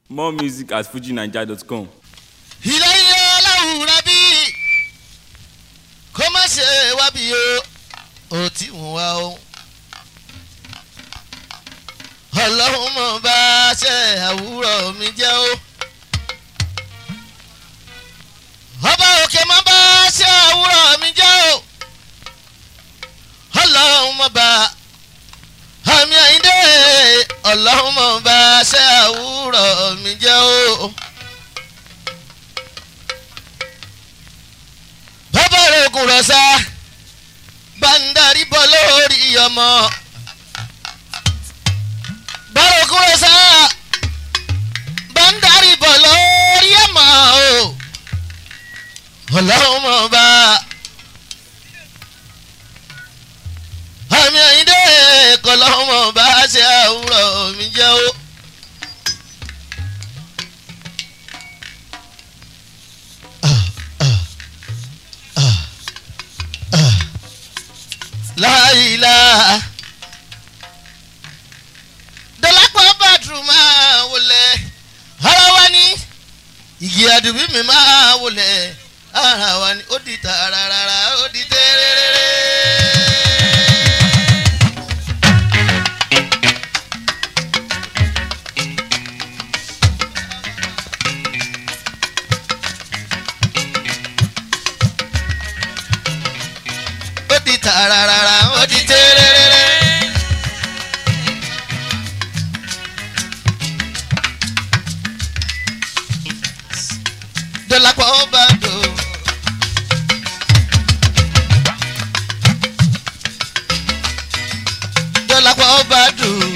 More music at fujinaija.com. ìlàyé aláwùrá bí kó má ṣe wá bí o tí wọ́n wá o. ọlọ́run mọ̀ bá ṣe àwùrọ̀ mi jẹ́ o. ọba òkè mọ̀ bá ṣe àwùrọ̀ mi jẹ́ o. ọlọ́run mọ̀ bá àmì àyíndé ọlọ́run mọ̀ bá ṣe àwùrọ̀ mi jẹ́ o. bàbá rẹ̀ kùn rọ̀ṣà bandari bọ́ lórí ọmọ. bàbá rẹ̀ kùn rọ̀ṣà bandari bọ́ lórí ọmọ o. ọlọ́run mọ̀ bá àmì àyíndé kọlọ́run mọ̀ bá ṣe àwùrọ̀ mi jẹ́ o. láìla dọ́lápọ̀ bàdùn máa wọlé ara wa ní igi àdùbí mi máa wọlé ara wa ní ó di tààràràrà ó di tẹ́rẹ́rẹ́rẹ́. ó di tààràràrà ó di tẹ́rẹ́rẹ́rẹ́. dọ́lápọ̀ bàdùn. dọ́lápọ̀ bàdùn.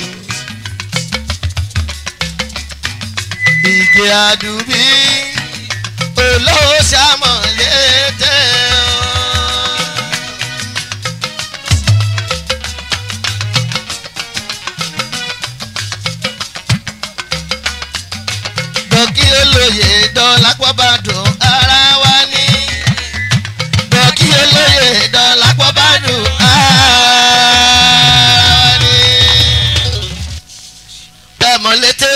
ìgè àdùbí olówó sàmọ̀lé tẹ́ ọ. dọ́kí olóye dọ́lápọ̀ bàdùn ara wa ní. dọ́kí olóye dọ́lápọ̀ bàdùn ara wa ní. dẹ̀mọ̀ létí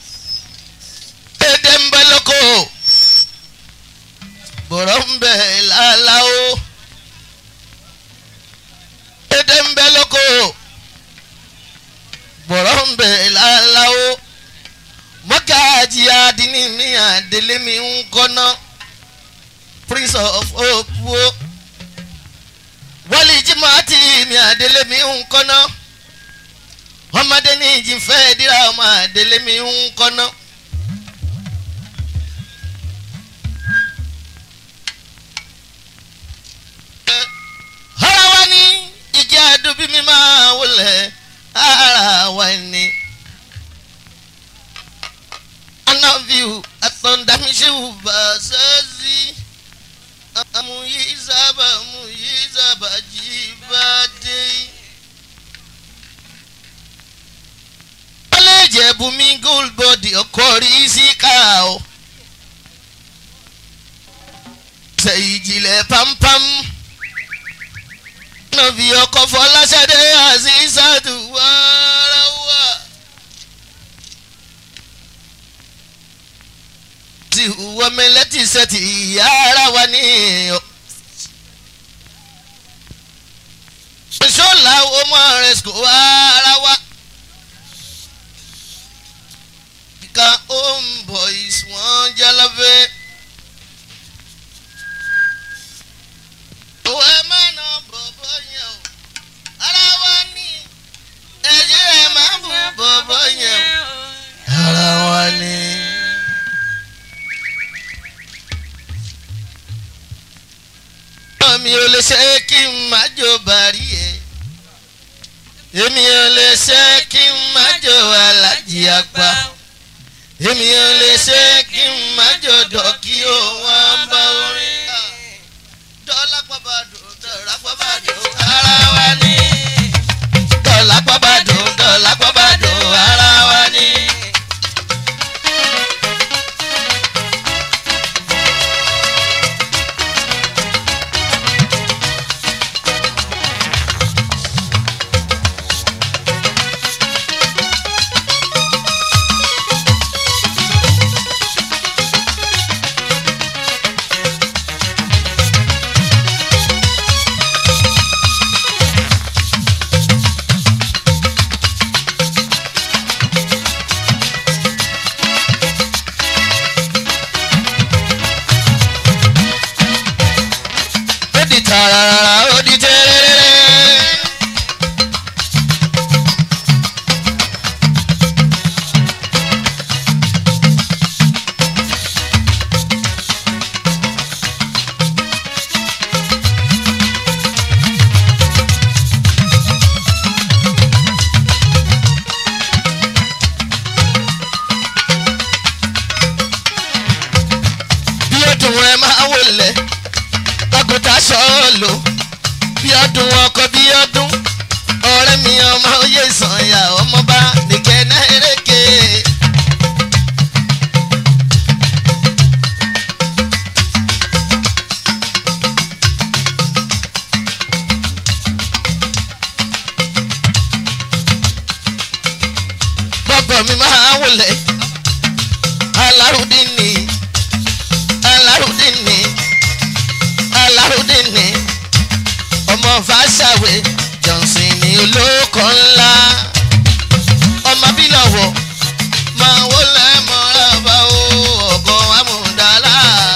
dédé ń bẹ lóko bọ̀rọ̀ ń bẹ láláwo. dédé ń bẹ lóko bọ̀rọ̀ ń bẹ láláwo. mọ́gàjì adínní mi àdélé mi ń kọ́ná prince of hope wo wọ́lì jimati mi àdélé mi ń kọ́ná ọmọdé ní ìjìnfẹ́ ìdíra ọmọ àdélé mi ń kọ́ná. ara wa ní ìjà àdúbí mi máa wọlé ara wa ní. anaviu atondamishiu basazi amuyizaba jibade. ọlẹ́jẹ̀ bumi gold body ọkọ̀ rí síkà o. ṣe ìjìnlẹ̀ pampam. nàbí ọkọ̀ fọláṣadé àzízàdù wàràwà. ti wọ́n mi létí sẹ́tì ara wa ní. ṣọ́lá ọmọ rẹ̀ sùkò ara wa. kíkà home boys wọ́n jálàbẹ́. òwe mẹ́nà bọ̀bọ̀ yẹn o ara wa ní. ẹ̀jẹ̀ ẹ̀ máa bù bọ̀bọ̀ yẹn o ara wa ní. mi ò lè ṣe kí n má jò bàrí ẹ̀. èmi ò lè ṣe kí n má jò alájì àgbà. èmi ò lè ṣe kí n má jò dọ̀kí o wọ́n bá orin. dọ́lápọ̀ bàdùn dọ́lápọ̀ bàdùn ara wa ní. dọ́lápọ̀ bàdùn dọ́lápọ̀ bàdùn ara wa ní. ẹ máa wọlé àgùntà sọ́ọ̀lù bí ọdún ọkọ bí ọdún ọ̀rẹ́ mi ọmọ oyè sànyà ọmọba nìkẹ́ náà eréke. bọ́bọ̀ mi máa wọlé alárùdíní alárùdíní alárùdíní ọmọ fàṣàwé Johnson ní olóko ńlá ọmọ bílọ̀wọ̀ máa wọlé mọ́ra bá o ọ̀gọ́ amúdàlá.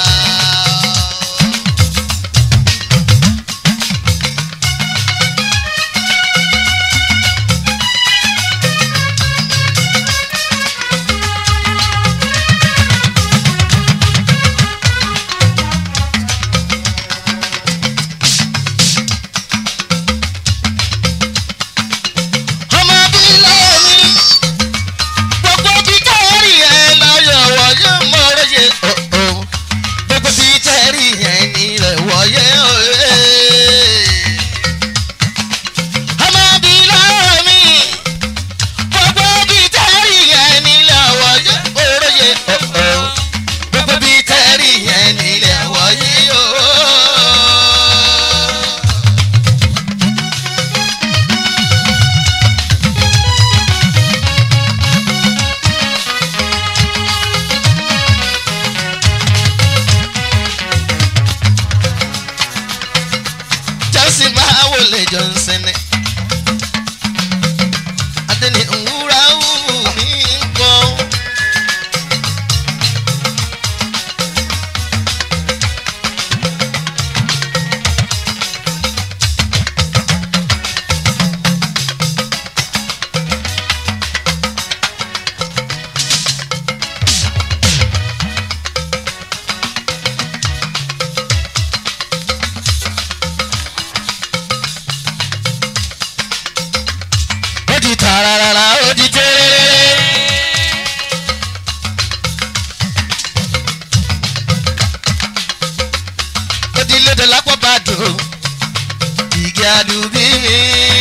Johnson adeni nwura wu mi nko tararara odi terere odi lede lapo badu igi adubi mi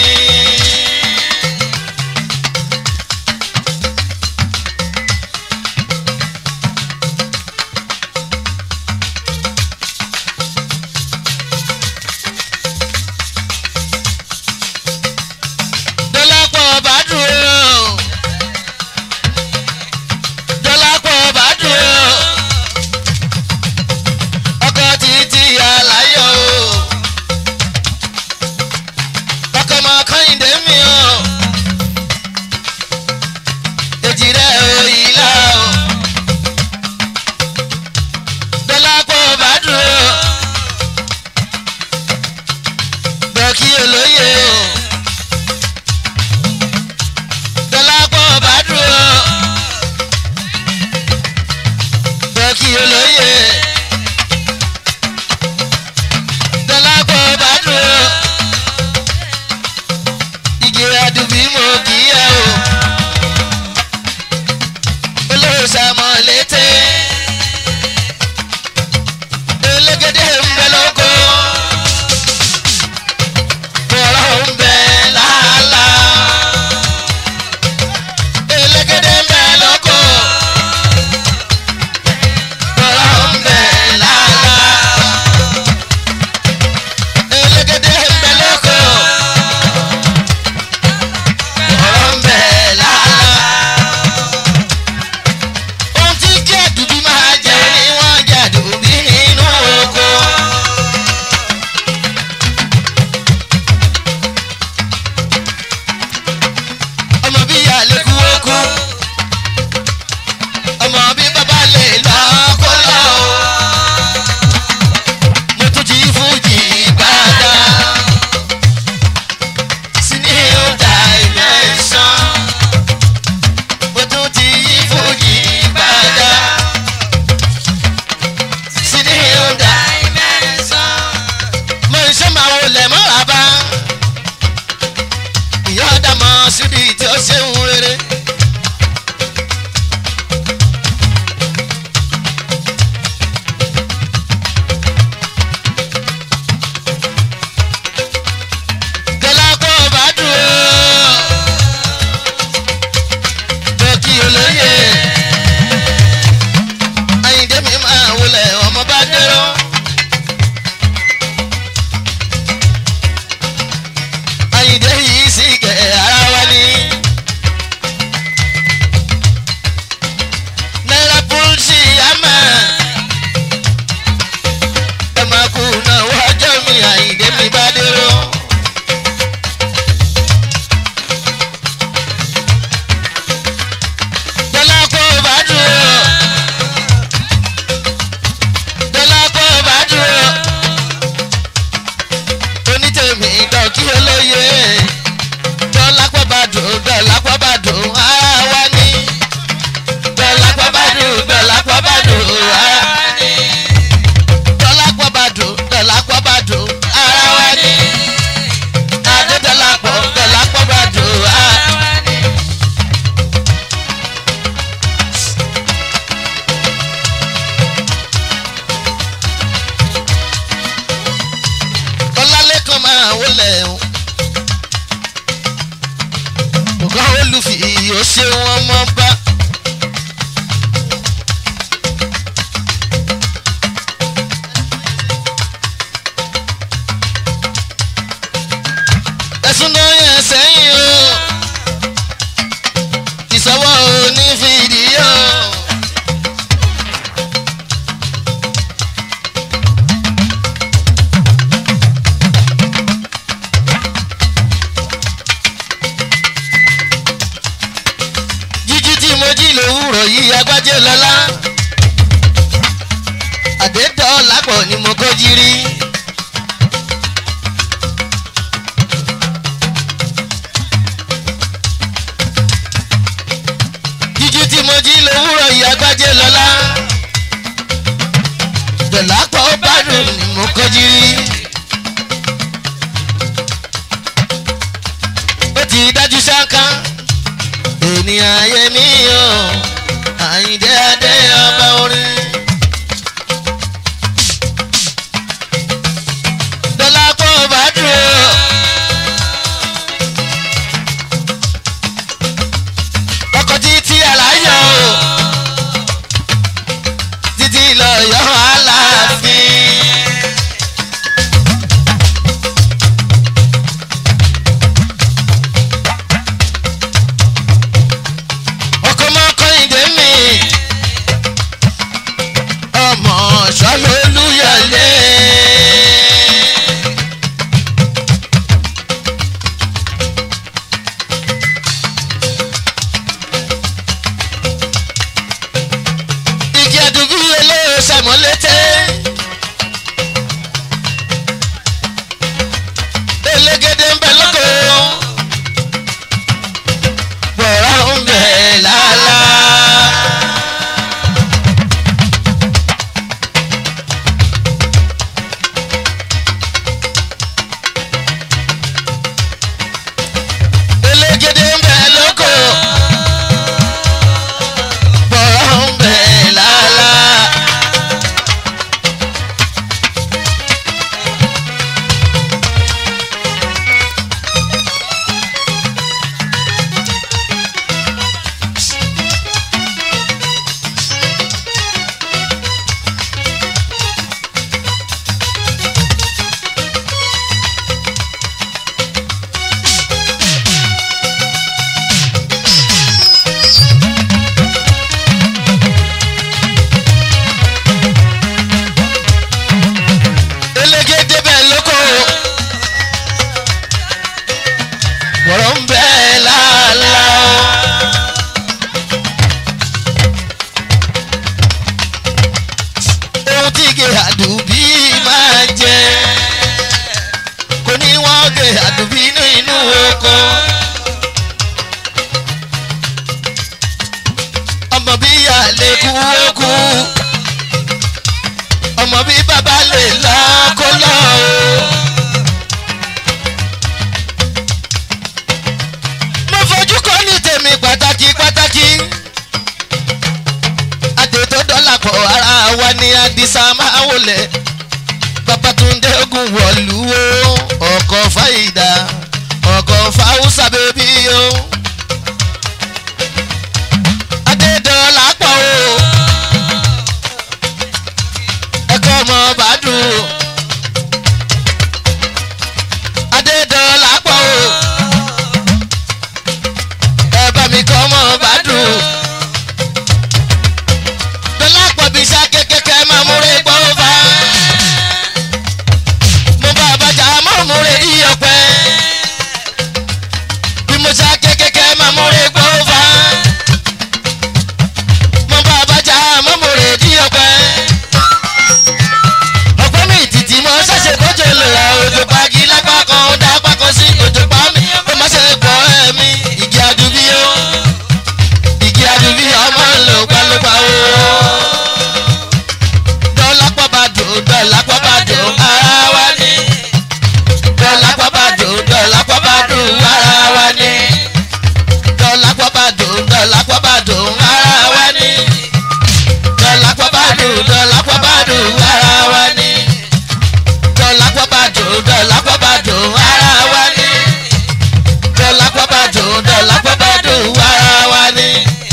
kí olóyè o Dọlápọ̀ Bádùró bẹ́ẹ̀ kí olóyè Dọlápọ̀ Bádùró igi adùnbí mo kì í yẹ o olóòṣàmọ̀ létè elégédé ń bẹ lóko. Tí Dọlápọ̀ ni mo kó jírí. jíjí tí mo jí lówùrọ̀ ìyá gbájé lọ́lá. Dọlápọ̀ Bádùn ni mo kó jírí. ó ti dájú ṣáká ènìyàn ayé mi o Àyìndé Adé ọba orin. Dọlápọ̀ Bádùn o. ọkọ̀ títí aláyọ̀ o títí lọ́yọ̀ Aláàfin. Olúyọ̀lé igi àdùbí olóò sàmọ́lété elégédé ń bẹ lóko bọ̀rọ̀ ń bẹ lálá. Àdùbí máa jẹ kò ní wọ́n gé àdùbí nínú oko. ọmọ bí ìyá lè kú ó kú ọmọ bí bàbá lè lọ kó lọ o. mo fojú kọ́ ní tèmi pàtàkì pàtàkì. àtètò Dọlápọ̀ ara wa ní Àdìsá máa wọlé. Babátúndé ogun wọ̀lú o ọkọ̀ Fáyidà ọkọ̀ Fáwùsà bèbí o. Adédọlápọ̀ o ẹ̀kọ́ ọmọ Bádùn o. Adédọlápọ̀ o ẹ bá mi kọ́ ọmọ Bádùn o. Dọlápọ̀ bí sá kékeré máa múre gbọ́ fà. mo bá bàjá mọ́ múre yí ọ̀pẹ. bí mo sá kékeré máa múre gbọ́ fà. mo bá bàjá mọ́ múre yí ọ̀pẹ. ọ̀pẹ mi títí mo ṣẹ̀ṣẹ̀ kójú lò ra òjò pagi lápá kan ó dá apá kan sí òjò pa mí ó má ṣe pọ̀ ẹ̀mí. Igi àdùbí o igi àdùbí ọmọ ló gbàlógbà o. Dọlápọ̀ Bádùn Dọlápọ̀ Bádùn ara wa ni. Dọlápọ̀ Bádùn Dọlápọ̀ Bádùn ara wa ni. Dọlápọ̀ Bádùn Dọlápọ̀ Bádùn ara wa ni. Dọlápọ̀ Bádùn Dọlápọ̀ Bádùn ara wa ni. Dọlápọ̀ Bádùn Dọlápọ̀ Bádùn ara wa ni. Dọlápọ̀ Bádùn Dọlápọ̀ Bádùn ara wa ni.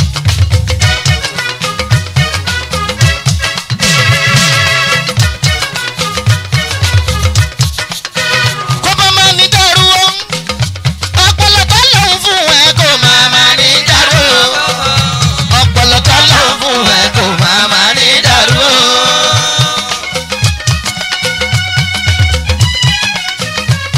kó bá máa ní dàrú o ọpọlọ tó lòun fún ẹ kó máa ní dàrú o ọpọlọ tó lòun fún ẹ kó máa ní dàrú o.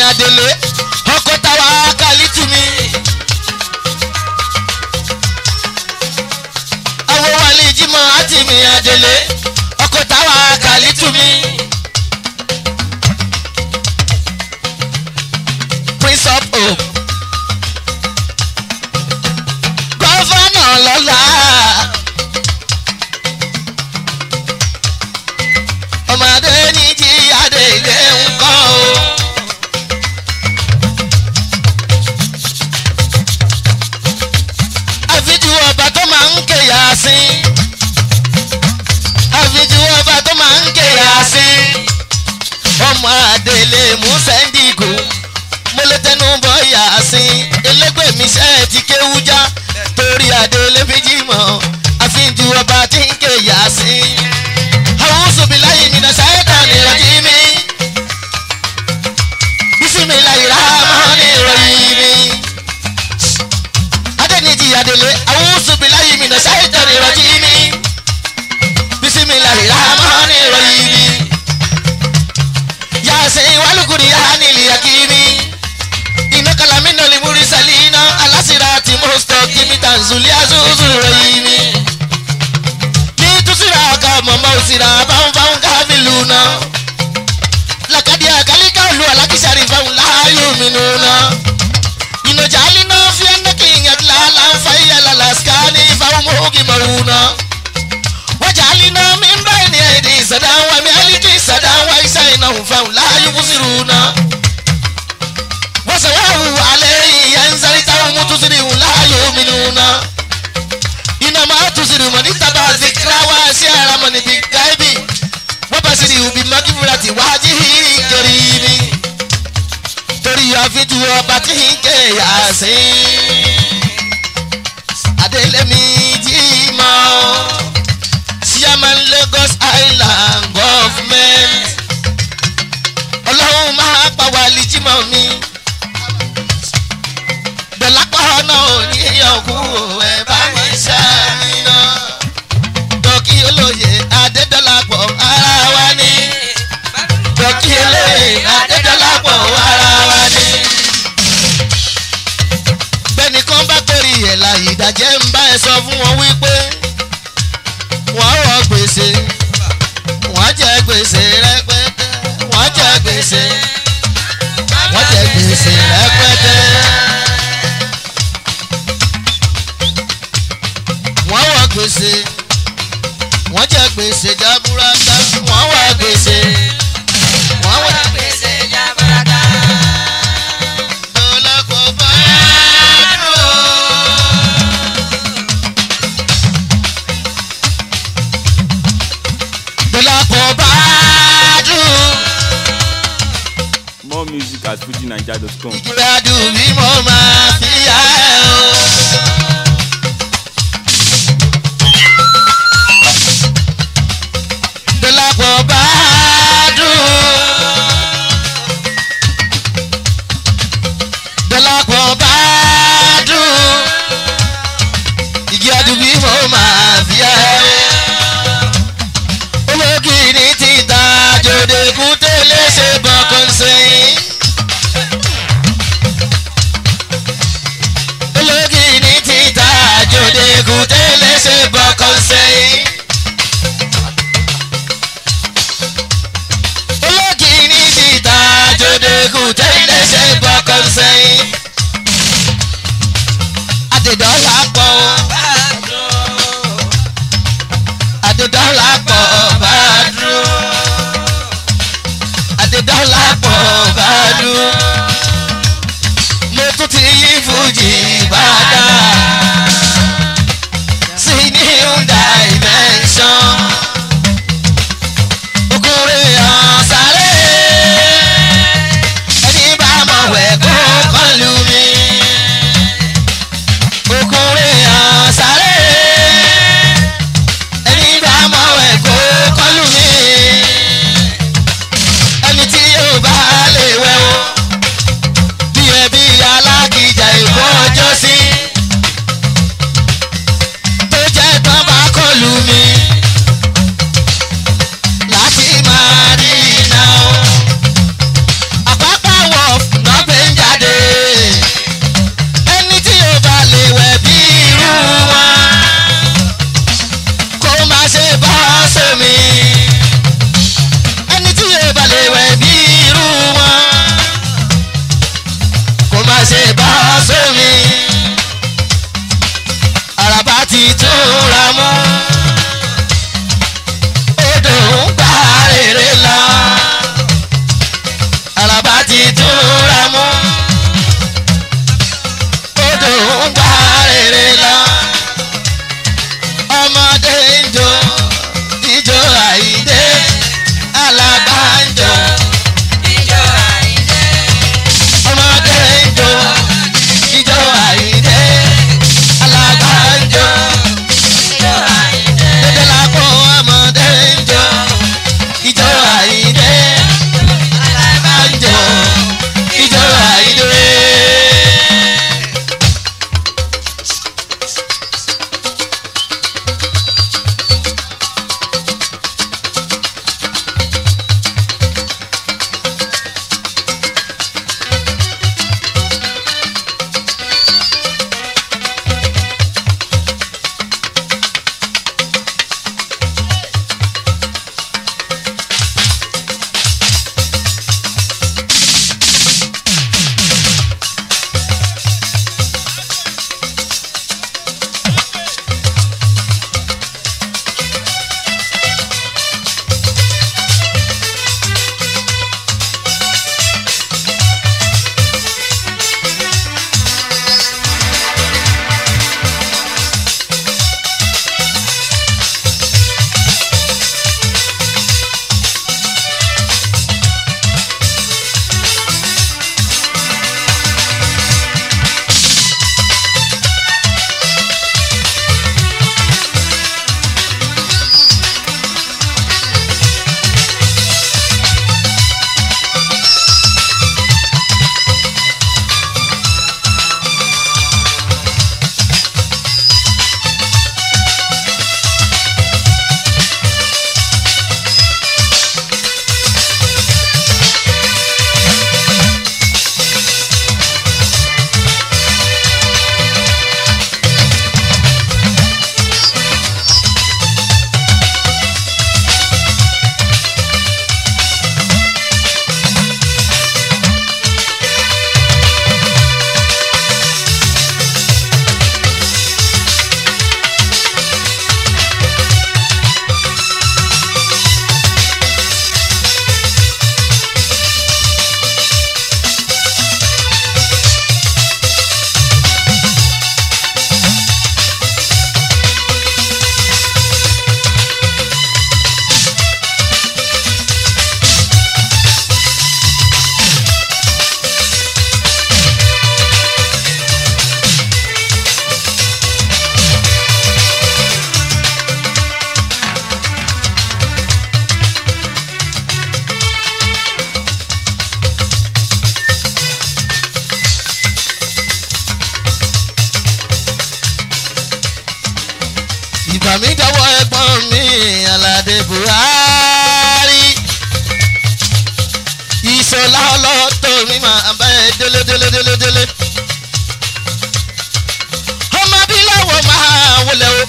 Adélé ọkọ̀ táwa kálítù mi. àwọn wàlí jímọ̀ àti mi Adélé ọkọ̀ táwa kálítù mi. Prince of Hope gọ́fánà lọ́la ọmọdé ní jí Adélé ń kọ́ o. àfijú ọba tó máa ń ké Yásìn àfijú ọba tó máa ń ké Yásìn ọmọ Adélé Mùsẹ̀ndìgò mo lè tẹnu bọ Yásìn elégbè mi ṣe ti kéwú já torí Adélé méjì mọ́ àfijú ọba tí ń ké Yásìn. A'udhu billahi minash shaitanir rajim bismillahir rahmanir rahim. Adéníjì Adélé A'udhu billahi minash shaitanir rajim bismillahir rahmanir rahim. Yásìn wal Qur'anil hakim innaka laminal mursalin ala siratin mustaqim tanzil azizur rahim. Mama usira bang kabiluna lakadia kalika lu alakishari bang la yuminuna ino jalina fi annakin yatlala fayala laskani fawmugi mauna wajalina min bayni aidi sadan wa maliki sadan wa isaina fa la yubsiruna wasawu alayhi yanzali tawmu tusri la yuminuna inama tusiru mani taba zikra wa siara mani bigaibi wabasiri ubi magifurati wajihi karimi torí àfijú ọba tí ń ké Yásìn Adélé méjì mọ́ Chairman Lagos Island Government Ọlọ́run máa pa wàlí jímọ̀ mi dọ̀lápọ̀ náà ní ọkù ẹ̀ bá mi ṣàmìnà dọ́kí olóye Adédọ́lápọ̀ ara wa ní dọ́kí olóye Adédọ́lápọ̀ ara wa ní. bẹ́nìkan bá torí ẹ̀ la ìdájẹ́ ń bá ẹ sọ fún wọn wípé wọ́n rọ gbèsè wọ́n jẹ gbèsè rẹpẹtẹ wọ́n jẹ gbèsè rẹpẹtẹ. wọ́n wá gbèsè wọ́n jẹ gbèsè jaburata wọ́n wá gbèsè jaburata. Dọ́lápọ̀ Bádùn. Dọ́lápọ̀ Bádùn. More music at fujinaija.com. ìgbádùn bí mo máa fi yá ẹ o. Dọ́lápọ̀ Bádùn. Dọ́lápọ̀ Bádùn. ìgbádùn bí mo máa fi yá ẹ o. olókìní ti ta jòdèkú tẹ́lẹ̀ ṣe bọ́kàn sẹ́yìn. olókìní ti ta jòdèkú tẹ́lẹ̀ ṣe bọ́kàn sẹ́yìn. olókìní ti ta jòdèkú tẹ́lẹ̀ ṣe bọ́kàn sẹ́yìn. Adédọ́lápọ̀ Adédọ́lápọ̀ Bádùn. Adédọ́lápọ̀ Bádùn. mo tún ti yí fújì padà sí new dimension. Okùnrin ọ̀sáré ẹni bá mọ̀ wẹ̀ kó kọlù mi. Okùnrin ọ̀sáré ẹni bá mọ̀ wẹ̀ kó kọlù mi. ẹni tí yóò bá lè wẹ̀ o ìbà mi dọ́wọ́ ẹ̀gbọ́n mi Aládé Buhari Ìṣọ̀lá ọlọ́tọ̀ mi máa bá ẹ délé. ọmọ bí láwọ̀ máa wọlé o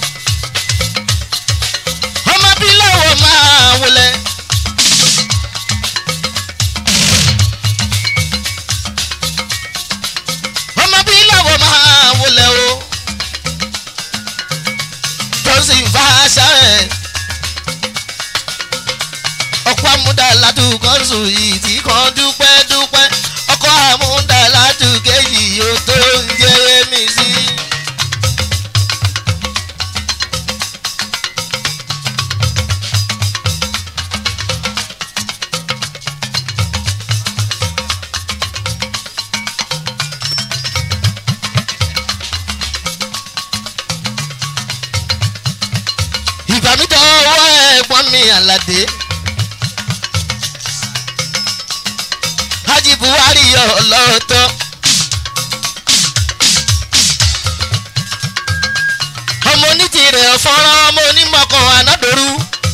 ọmọ bí láwọ̀ máa wọlé. ọmọ bí láwọ̀ máa wọlé o tó sì ń fa aṣáré ọkọ̀ àmúdá ládùúgbò sùn yìí tí kan dúpẹ́ ọkọ̀ àmúdá ládùúgbò yìí yóò tó ń jẹ́ mi sí. ìbámidọ́wọ́ ẹ̀gbọ́n mi Aládé Haji Buhari ọlọ́tọ̀ ọmọ onítìrẹ̀ fọ́nrán ọmọ onímọ̀kan ànádòrú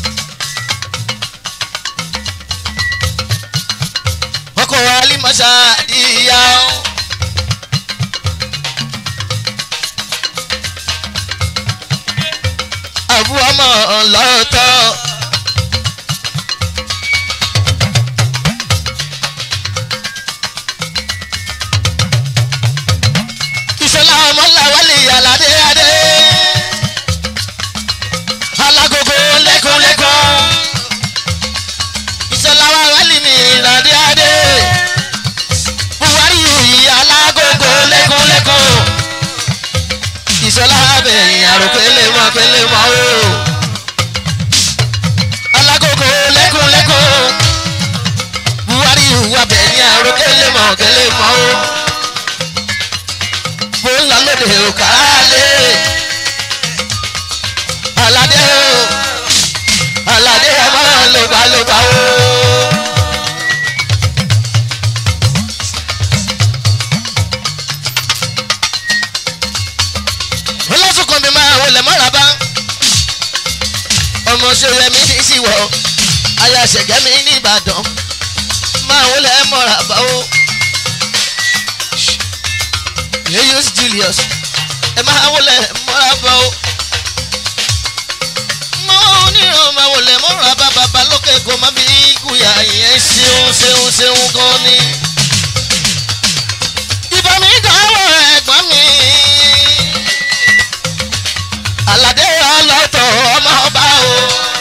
ọkọ̀ alimọ̀ṣá ìyá àbú ọmọ ọlọ́tọ̀. Ìṣọ̀lá ọmọ làwálé Aládé adé alágogo lẹ́kùnlẹ́kùn Ìṣọ̀lá wálé mi Aládé adé Buhari yìí alágogo lẹ́kùnlẹ́kùn Ìṣọ̀lá bẹ̀yìn àròkélé mọ́ o alágogo lẹ́kùnlẹ́kùn Buhari yìí bẹ̀yìn àròkélé mọ́ o. Bóńlá lóde òkàlè Aládé ọmọ lógbàlógbà o. olóṣùkùn mi máa wọlé mọ́ra bá ọmọ ṣòwò mi ní ìṣìwọ̀ ayáṣẹ̀gẹ́ mi ní Ìbàdàn máa wọlé mọ́ra bá o. Yeyus Julius ẹ máa wọlé mọ́ra bá o. mo onírun máa wọlé mọ́ra bá bàbá lókè kó má bí kúyà yẹn ṣeun gan ni. ìbá mi dáwọ́ ẹ̀gbọ́n mi Aládé ọlọ́tọ̀ ọmọ ọba o.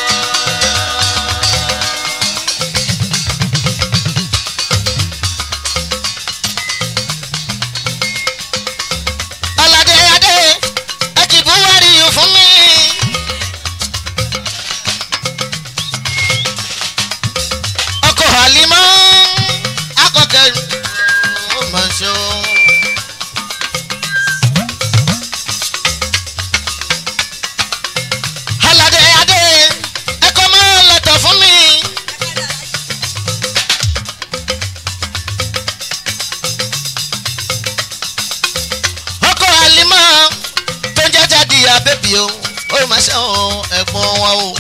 Bébí o, ó máa ṣe ẹ̀gbọ́n wa o.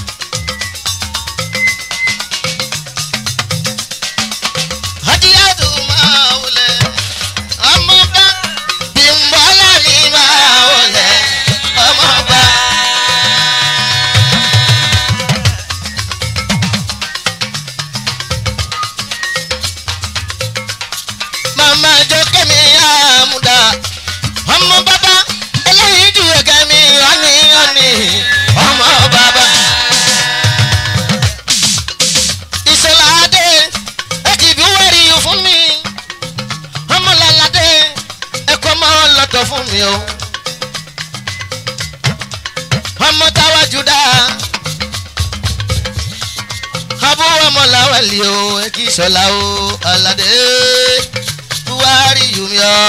Hajiyatu máa wọlé, ọmọ bá Bímbọ́lá ni máa wọlé, ọmọ bá. Màmá jókè mi àmúdá, ọmọ bàbá eléyìí ju ẹ̀gẹ́ mi ọ̀nì ọmọ bàbá. Ìṣọ̀lá adé ẹ̀kì bí wẹ́rì fún mi ọmọ làládé ẹ̀kọ́ máa ń lọ́tọ̀ fún mi o. ọmọ táwa jùdá abúwọ́ ọmọ làwálì o ẹ̀kì Ìṣọ̀lá o Aládé Buhari yùmí ọ.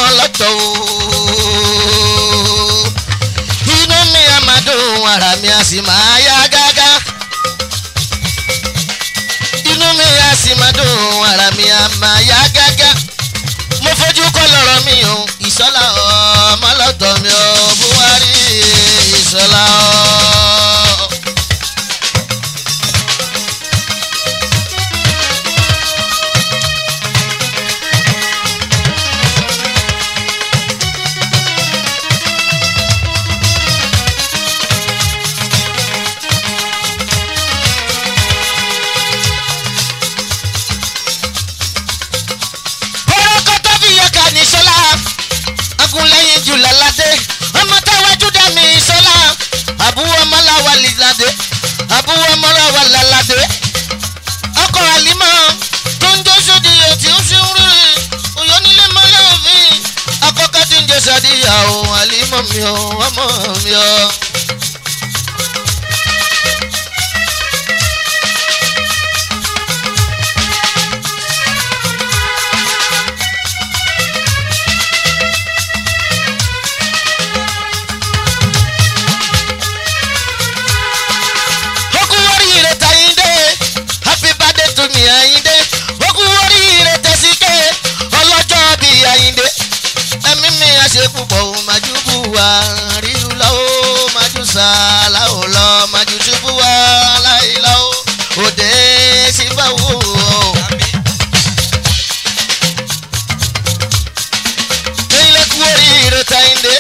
lọ́tọ̀ o. Inú mi á máa dùn ara mi á sì máa yá gágá. Inú mi á sì máa dùn ara mi á máa yá gágá. Mo fojú kọ́ lọ́rọ̀ mi o Ìṣọ̀lá ọmọ lọ́tọ̀ mi o Buhari Ìṣọ̀lá o. Agunlẹ́yìn jùlọ ládé ọmọ táwájú dá mi Ìṣọ̀lá àbúrò ọmọláwa lìládé àbúrò ọmọláwa làládé ọkọ̀ àlímọ́ tó ń jó sódì ètí ń ṣe ń rí òyò nílé mọ́lẹ́ òfin akọ́kọ́ tí ń jẹ sàdíyà o àlímọ́ mi o ọmọ mi o. Àyìndé okú oríire tẹ̀síké ọlọ́jọ́ bíi Àyìndé ẹ̀mí mi àṣẹ púpọ̀ o májú bú wa ríru lọ́wọ́ májú sàlá ò lọ májú ṣubú wa láìlọ́ òde síbáwò. ilé kú oríire tẹ̀yìndé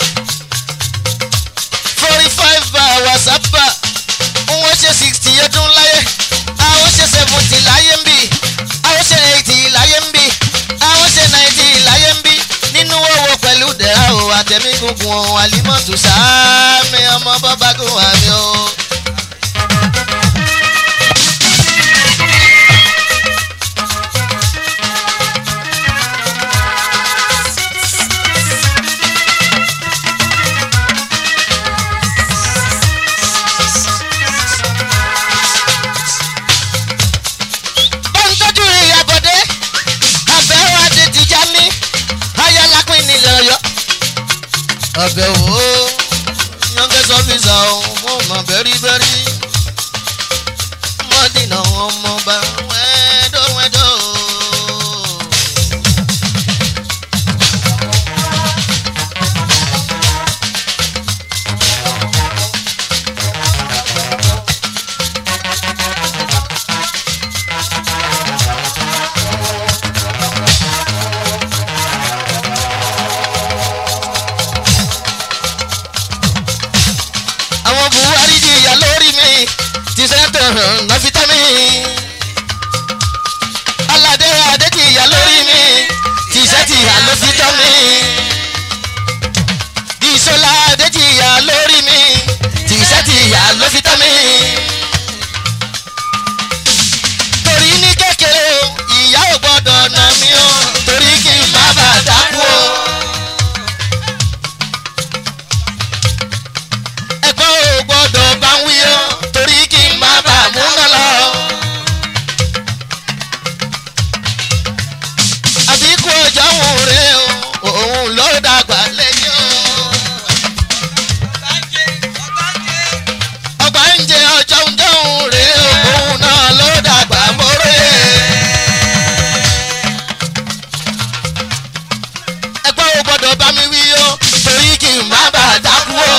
45 hours sábà wọ́n ṣe 60 ọdún láyé àwọn ṣe 70 láyé ń bì àwọn ṣe 80 láyé ń bì àwọn ṣe 90 láyé ń bì nínú owó pẹ̀lú dẹ̀ra o àtẹ̀mí gungun o àlímọ̀tò sáàmì ọmọ bọ́bá kò wá mi o. Ọbẹ̀ wo youngest officer mo mọ̀ bẹ́rìbẹ́rì mọ́dínà ọmọọba wẹ́dọ̀wẹ́dọ̀. Na vitamin aládé adé ti yà lórí mi tìṣẹ́ ti yà ló vitamin Ìṣọ̀lá adé ti yà lórí mi tìṣẹ́ ti yà ló vitamin. Torí ní kékeré o ìyá ò gbọ́dọ̀ nà mí o torí kí n má bàa dákú o. Ẹ̀gbọ́n ò gbọ́dọ̀ bá ń wí o torí kí n má bàa mú náà lọ. Àbíkú ọjọ́ òun rè o òun ló dàgbà lẹ́yìn o. Ọgbà ń jẹ ọjọ́ òun rè o òun náà ló dàgbà mọ́rẹ́. Ẹ̀gbọ́n ò gbọ́dọ̀ bá mi wí o torí kí n má bàa dákú o.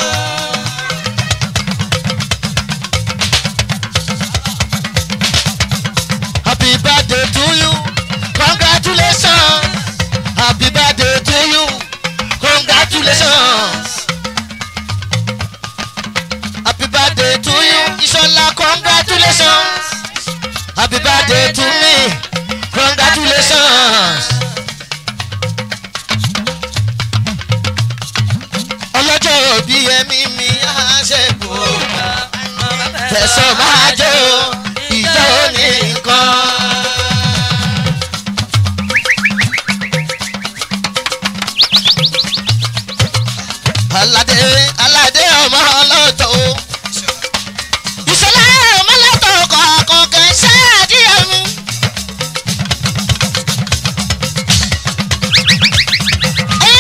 Happy birthday to you, congratulations. Happy birthday to you, congratulations. Happy birthday to you, Ìṣọ̀lá, congratulations. Happy birthday to me, congratulations. Ọlọ́jọ́ òbí ẹ̀mí mi á ṣe kó tẹ̀sán máa jó ìjọ ní nǹkan. Aládé ọmọ ọlọ́tọ̀ o Ìṣọ̀lá ọmọ ọlọ́tọ̀ kọ̀ọ̀kan kẹ́ ṣe àdíyẹ mi. Ó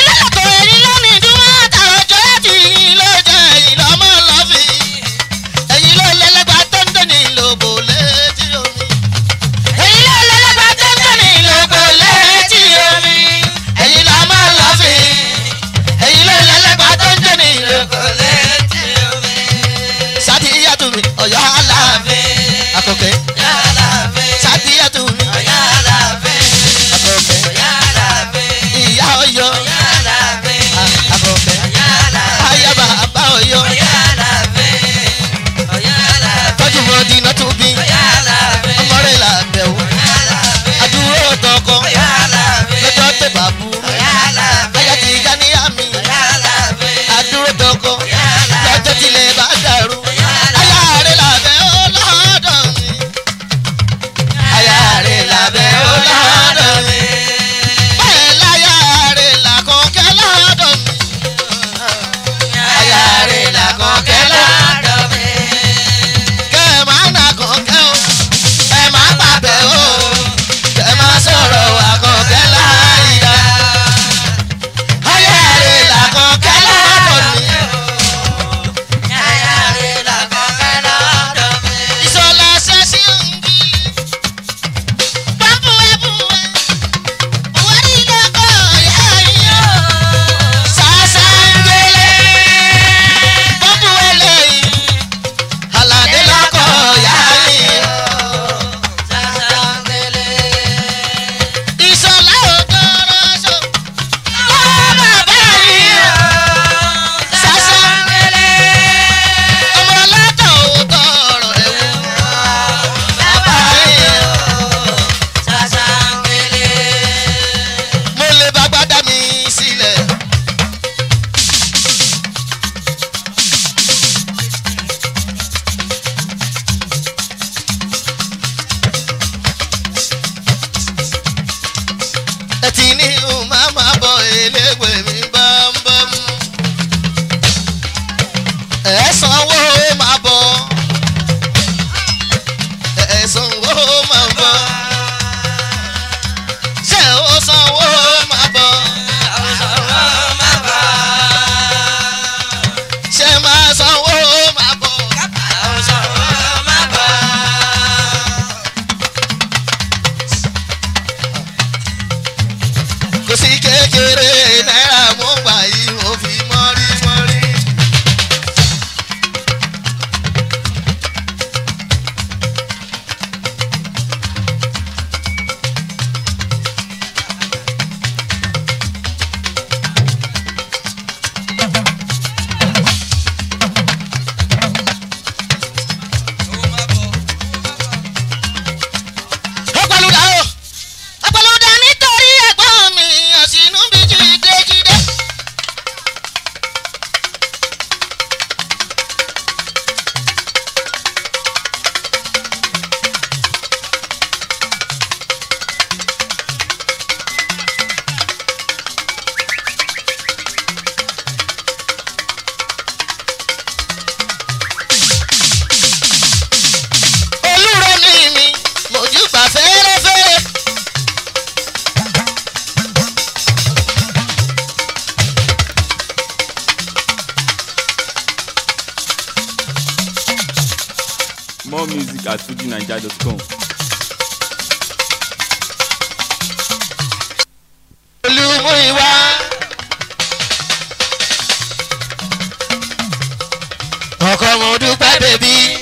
ti ní màmá bọ̀ elégbè mi bámbám. ẹ sanwó máa bọ̀ ẹ sanwó máa bọ̀ ṣé ó sanwó máa bọ̀ ṣé máa sanwó máa bọ̀. kò sí kékeré náírà mú gbà yìí mo fi mọ́rí mọ́rí. More music at fujinaija.com. Olúmúyìwá ọkọ mo dúpẹ́ bèbí.